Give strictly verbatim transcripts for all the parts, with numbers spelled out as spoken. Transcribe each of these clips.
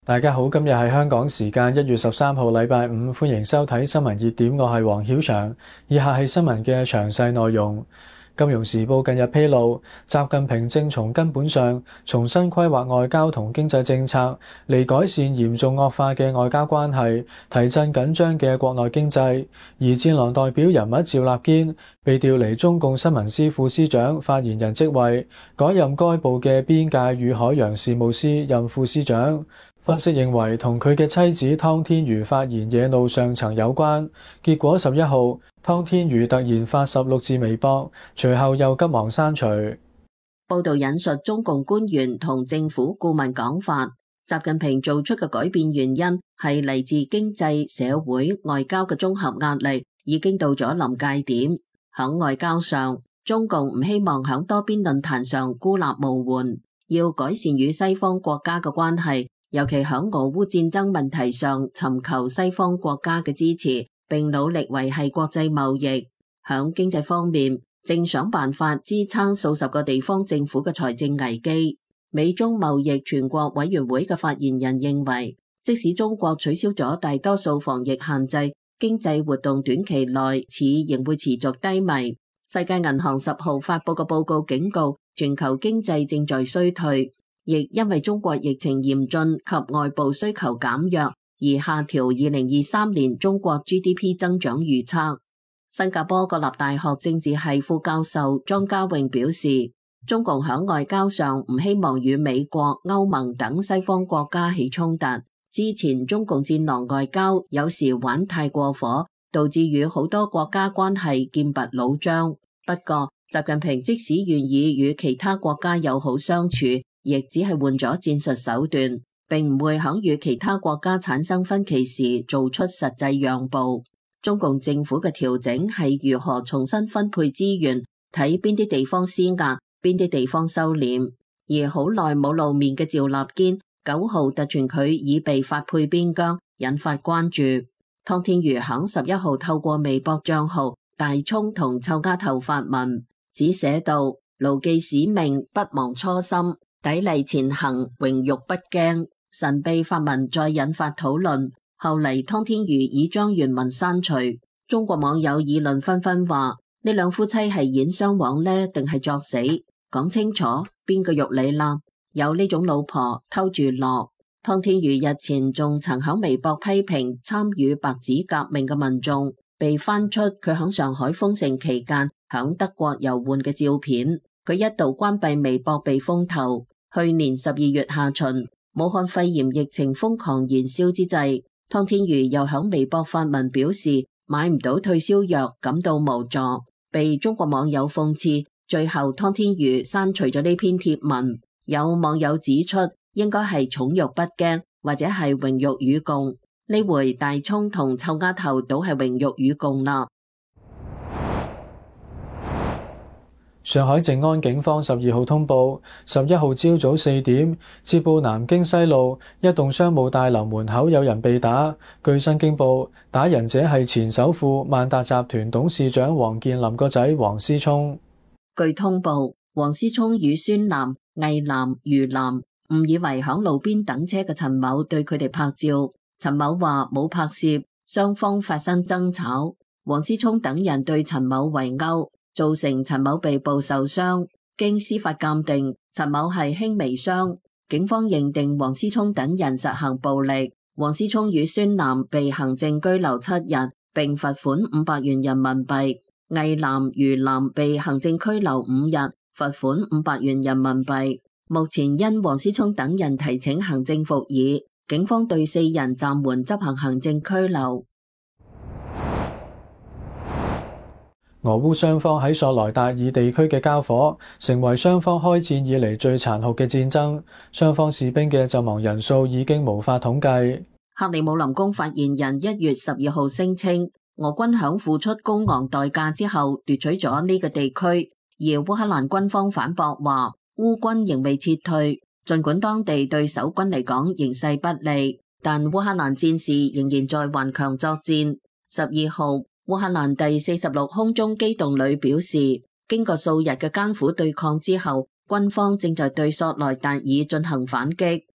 大家好，今日係香港時間一月十三號禮拜五，歡迎收睇新聞熱點，我係黃曉翔。以下係新聞嘅詳細內容。金融時報近日披露，習近平正從根本上重新規劃外交同經濟政策，嚟改善嚴重惡化嘅外交關係，提振緊張嘅國內經濟。而戰狼代表人物趙立堅被調離中共新聞司副司長、發言人職位，改任該部嘅邊界與海洋事務司任副司長。分析認為同佢嘅妻子湯天瑜發言惹怒上層有關，結果十一號湯天瑜突然發十六字微博，隨後又急忙刪除。 報道引述中共官員同政府顧問講法，習近平做出嘅改變原因係嚟自經濟、社會、外交嘅綜合壓力已經到咗臨界點。響外交上，中共唔希望響多邊論壇上孤立無援，要改善與西方國家嘅關係。尤其響俄烏戰爭問題上，尋求西方國家嘅支持，並努力維繫國際貿易。響經濟方面，正想辦法支撐數十個地方政府嘅財政危機。美中貿易全國委員會嘅發言人認為，即使中國取消咗大多數防疫限制，經濟活動短期內似仍會持續低迷。世界銀行十號發佈嘅報告警告，全球經濟正在衰退。亦因為中國疫情嚴峻及外部需求減弱，而下調二零二三年中國 G D P 增長預測。新加坡國立大學政治系副教授莊家穎表示，中共響外交上唔希望與美國、歐盟等西方國家起衝突。之前中共戰狼外交有時玩太過火，導致與好多國家關係劍拔弩張。不過，習近平即使願意與其他國家友好相處，亦只係換咗戰術手段，並唔會響與其他國家產生分歧時做出實際讓步。中共政府嘅調整係如何重新分配資源，睇邊啲地方施壓，邊啲地方收斂。而好耐冇露面嘅趙立堅九號突傳佢已被發配邊疆，引發關注。湯天瑜響十一號透過微博賬號大蔥同臭家頭發文，只寫到牢記使命，不忘初心，砥礪前行，榮辱不驚。神秘發文再引發討論，後嚟湯天瑜已將原文刪除。中國網友議論紛紛話：呢兩夫妻係演雙簧呢，定係作死？講清楚，邊個肉你啦？有呢種老婆偷住樂。湯天瑜日前仲曾響微博批評參與白紙革命嘅民眾，被翻出佢響上海封城期間響德國遊玩嘅照片。佢一度關閉微博被封頭。去年十二月下旬，武漢肺炎疫情瘋狂燃燒之際，湯天瑜又響微博發文表示買唔到退燒藥，感到無助，被中國網友諷刺。最後湯天瑜刪除咗呢篇貼文。有網友指出，應該係寵辱不驚，或者係榮辱與共。呢回大蔥同臭丫頭都係榮辱與共啦。 上海靜安警方十二號通報，十一號朝早四點，接報南京西路一棟商務大樓門口有人被打。據新京報，打人者係前首富萬達集團董事長王健林個仔王思聰。 據通報，王思聰與孫楠、魏楠、余楠誤以為響路邊等車嘅陳某對佢哋拍照，陳某話冇拍攝，雙方發生爭吵。王思聰等人對陳某圍毆，造成陳某被捕受傷。經司法鑑定，陳某係輕微傷。警方認定王思聰等人實行暴力。王思聰與孫楠被行政拘留七日，並罰款五百元人民幣。魏楠、余楠被行政拘留五日，罰款五百元人民幣。目前因王思聰等人提請行政復議，警方對四人暫緩執行行政拘留。 俄烏雙方喺索萊達爾地區嘅交火，成為雙方開戰以嚟最殘酷嘅戰爭。雙方士兵嘅陣亡人數已經無法統計。 克里姆林宮發言人一月十二號聲稱，俄軍響付出高昂代價之後奪取咗呢個地區，而烏克蘭軍方反駁話，烏軍仍未撤退。儘管當地對守軍嚟講形勢不利，但烏克蘭戰士仍然在頑強作戰。十二號，烏克蘭第四十六空中機動旅表示，經過數日嘅艱苦對抗之後，軍方正在對索萊達爾進行反擊。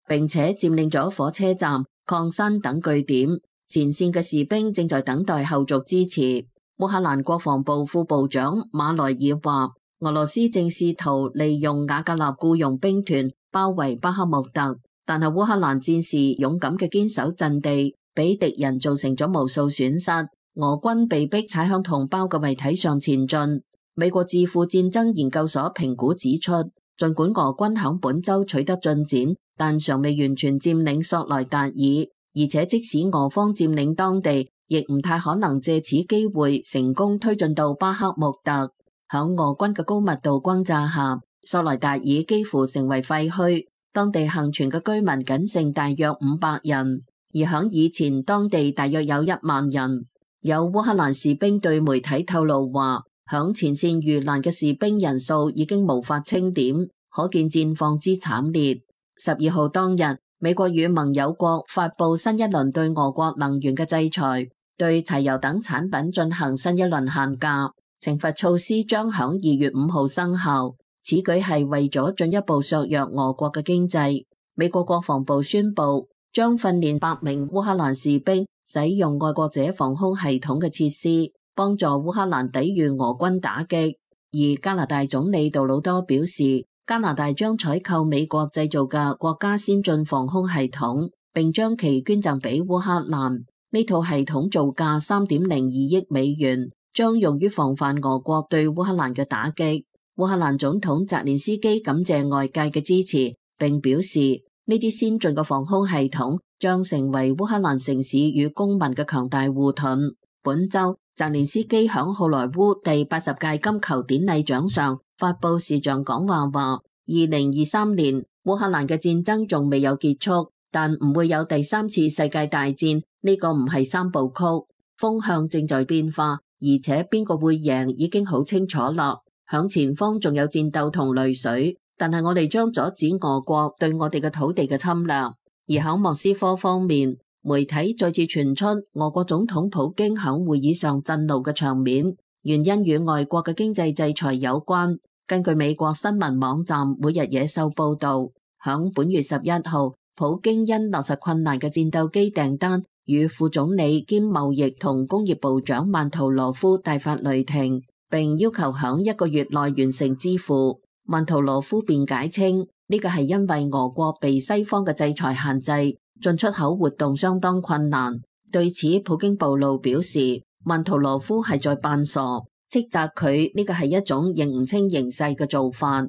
並且佔領咗火車站、礦山等據點。前線嘅士兵正在等待後續支持。烏克蘭國防部副部長馬萊爾話，俄羅斯正試圖利用瓦格納僱傭兵團包圍巴克穆特，但係烏克蘭戰士勇敢嘅堅守陣地，俾敵人造成咗無數損失。俄軍被逼踩向同胞嘅遺體上前進。美國智庫戰爭研究所評估指出，儘管俄軍響本週取得進展，但尚未完全佔領索萊達爾，而且即使俄方佔領當地，亦唔太可能借此機會成功推進到巴克穆特。響俄軍嘅高密度轟炸下，索萊達爾幾乎成為廢墟，當地幸存嘅居民僅剩大約五百人，而響以前當地大約有一萬人。有烏克蘭士兵對媒體透露話，響前線遇難嘅士兵人數已經無法清點，可見戰況之慘烈。十二號當日，美國與盟友國發布新一輪對俄國能源嘅制裁，對柴油等產品進行新一輪限價，懲罰措施將響二月五號生效。此舉係為咗進一步削弱俄國嘅經濟。美國國防部宣布將訓練百名烏克蘭士兵使用愛國者防空系統嘅設施，幫助烏克蘭抵禦俄軍打擊。而加拿大總理杜魯多表示，加拿大將採購美國製造嘅國家先進防空系統，並將其捐贈俾烏克蘭。呢套系統造價三點零二億美元，將用於防範俄國對烏克蘭嘅打擊。烏克蘭總統澤連斯基感謝外界嘅支持，並表示呢啲先進嘅防空系統將成為烏克蘭城市與公民嘅強大護盾。本周，澤連斯基響好萊塢第八十屆金球典禮獎上發佈視像講話，話二零二三年烏克蘭嘅戰爭仲未有結束，但唔會有第三次世界大戰，呢個唔係三部曲，風向正在變化，而且邊個會贏已經好清楚啦。響前方仲有戰鬥同淚水，但係我哋將阻止俄國對我哋嘅土地嘅侵略。而響莫斯科方面，媒體再次傳出俄國總統普京響會議上震怒嘅場面，原因與外國嘅經濟制裁有關。根據美國新聞網站每日野獸報道，響本月十一號，普京因落實困難嘅戰鬥機訂單，與副總理兼貿易同工業部長曼圖羅夫大發雷霆，並要求響一個月內完成支付。曼圖羅夫辯解稱，呢個係因為俄國被西方嘅制裁限制，進出口活動相當困難。對此，普京暴露表示，曼圖羅夫係在扮傻，斥責佢呢個係一種認唔清形勢嘅做法。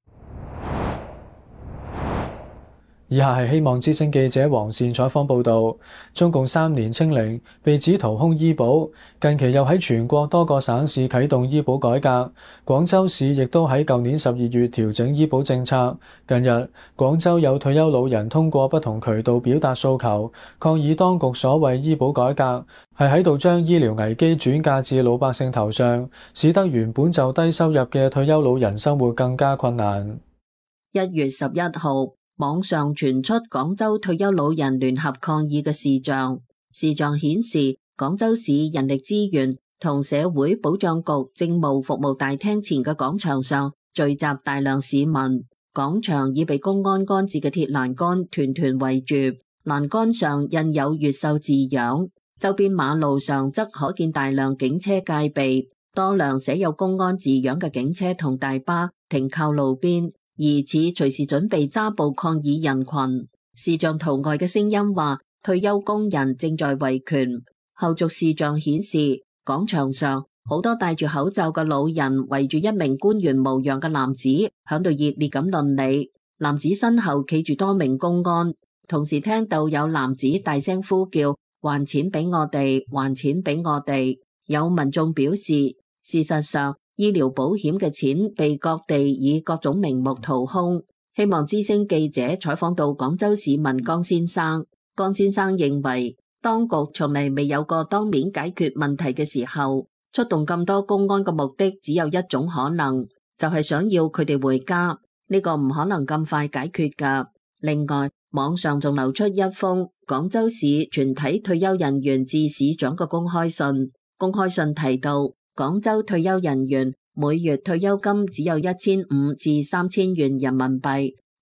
以下係希望之聲記者黃善採訪報導。中共三年清零被指掏空醫保，近期又喺全國多個省市啟動醫保改革。廣州市亦都喺舊年十二月調整醫保政策。近日，廣州有退休老人通過不同渠道表達訴求，抗議當局所謂醫保改革係喺度將醫療危機轉嫁至老百姓頭上，使得原本就低收入嘅退休老人生活更加困難。 一月十一號，網上傳出廣州退休老人聯合抗議嘅視像，視像顯示廣州市人力資源同社會保障局政務服務大廳前嘅廣場上聚集大量市民，廣場已被公安安置嘅鐵欄杆團團圍住，欄杆上印有越秀字樣，周邊馬路上則可見大量警車戒備，多輛寫有公安字樣嘅警車同大巴停靠路邊，疑似隨時準備揸捕抗議人群。視像圖外嘅聲音話，退休工人正在維權。後續視像顯示，廣場上好多戴住口罩嘅老人圍住一名官員模樣嘅男子，響度熱烈咁論理。男子身後企住多名公安，同時聽到有男子大聲呼叫：還錢俾我哋，還錢俾我哋。有民眾表示，事實上，醫療保險嘅錢被各地以各種名目掏空。希望之聲記者採訪到廣州市民江先生，江先生認為當局從嚟未有過當面解決問題嘅時候，出動咁多公安嘅目的只有一種可能，就係想要佢哋回家，呢個唔可能咁快解決㗎。另外，網上仲流出一封廣州市全體退休人員致市長嘅公開信，公開信提到，廣州退休人員每月退休金只有一千五至三千元人民幣，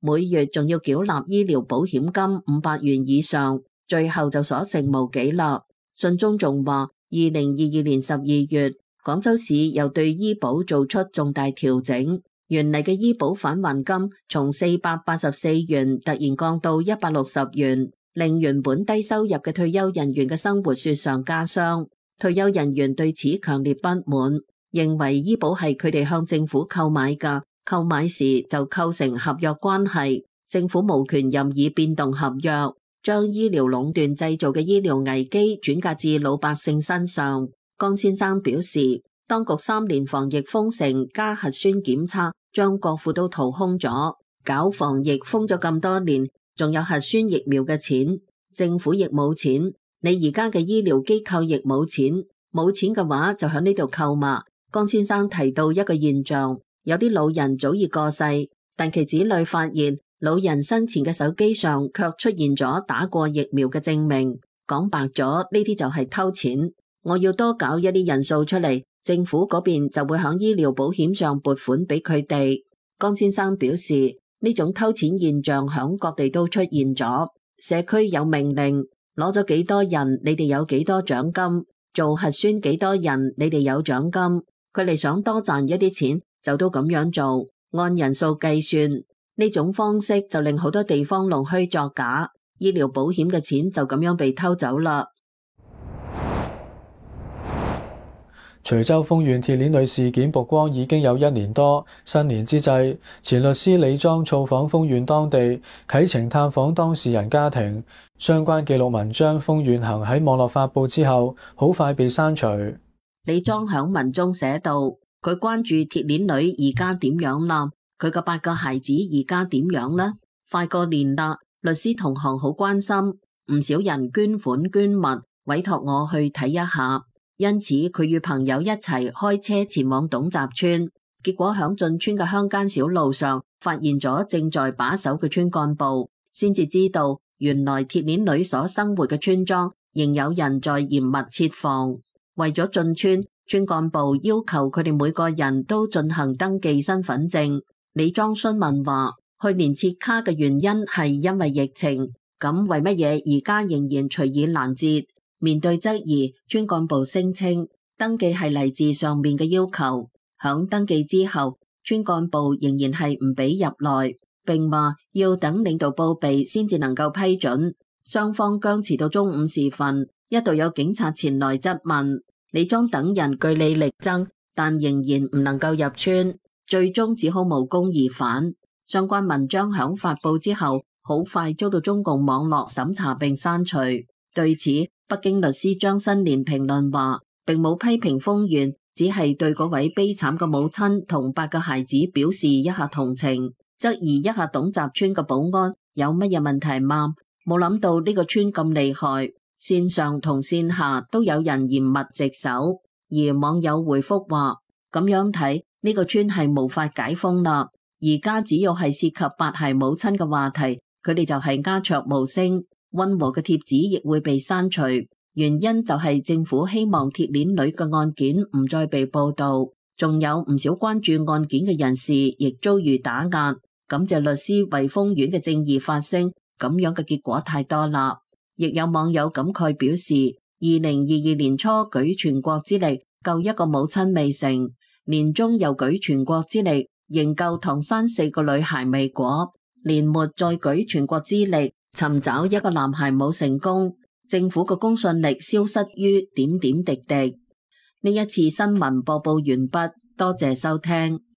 每月仲要繳納醫療保險金五百元以上，最後就所剩無幾啦。信中仲話，二零二二年十二月，廣州市又對醫保做出重大調整，原嚟嘅醫保返還金從四百八十四元突然降到一百六十元，令原本低收入嘅退休人員嘅生活雪上加霜。退休人員對此強烈不滿，認為醫保係佢哋向政府購買㗎，購買時就構成合約關係，政府無權任意變動合約，將醫療壟斷製造嘅醫療危機轉嫁至老百姓身上。江先生表示，當局三年防疫封城加核酸檢測，將國庫都掏空咗，搞防疫封咗咁多年，仲有核酸疫苗嘅錢，政府亦冇錢，你而家嘅醫療機構亦冇錢，冇錢嘅話就喺呢度購物。江先生提到一個現象，有啲老人早已過世，但其子女發現老人生前嘅手機上卻出現咗打過疫苗嘅證明，講白咗呢啲就係偷錢。我要多搞一啲人數出嚟，政府嗰邊就會響醫療保險上撥款俾佢哋。江先生表示，呢種偷錢現象響各地都出現咗，社區有命令，攞咗幾多人，你哋有幾多獎金，做核酸幾多人，你哋有獎金。佢哋想多賺一啲錢，就都咁樣做，按人數計算。呢種方式就令好多地方弄虛作假，醫療保險嘅錢就咁樣被偷走啦。 徐州豐縣鐵鏈女事件曝光已經有一年多，新年之際，前律師李莊造訪豐縣當地，啟程探訪當事人家庭。相關記錄文章《豐縣行》喺網絡發佈之後，好快被刪除。 李莊響文中寫道，佢關注鐵鏈女而家點樣啦，佢個八個孩子而家點樣呢？快過年啦，律師同行好關心，唔少人捐款捐物，委託我去睇一下。因此佢與朋友一齊開車前往董集村，結果響進村嘅鄉間小路上發現咗正在把守嘅村幹部，先至知道原來鐵鏈女所生活嘅村莊仍有人在嚴密設防。為咗進村，村幹部要求佢哋每個人都進行登記身份證。李莊詢問話，去年設卡嘅原因係因為疫情，咁為乜嘢而家仍然隨意攔截？面對質疑，村幹部聲稱登記係嚟自上面嘅要求，響登記之後，村幹部仍然係唔俾入內，並話要等領導報備先至能夠批准。雙方僵持到中午時分，一度有警察前來質問，李莊等人據理力爭，但仍然唔能夠入村，最終只好無功而返。相關文章響發佈之後，好快遭到中共網絡審查並刪除。對此，北京律師張新蓮評論話，並冇批評豐縣，只係對嗰位悲慘嘅母親同八個孩子表示一下同情，質疑一下董集村嘅保安有乜嘢問題嗎？冇諗到呢個村咁厲害，線上同線下都有人嚴密值守。而網友回覆話，咁樣睇呢個村係無法解封啦。而家只要係涉及八孩母親嘅話題，佢哋就係鴉雀無聲。溫和嘅帖子亦會被刪除，原因就係政府希望鐵鏈女嘅案件唔再被報道，仲有唔少關注案件嘅人士亦遭遇打壓。感謝律師為豐縣嘅正義發聲，咁樣嘅結果太多啦。亦有網友感慨表示，二零二二年初舉全國之力救一個母親未成，年中又舉全國之力營救唐山四個女孩未果，年末再舉全國之力尋找一個男孩冇成功，政府嘅公信力消失於點點滴滴。呢一次新聞播報完畢，多謝收聽。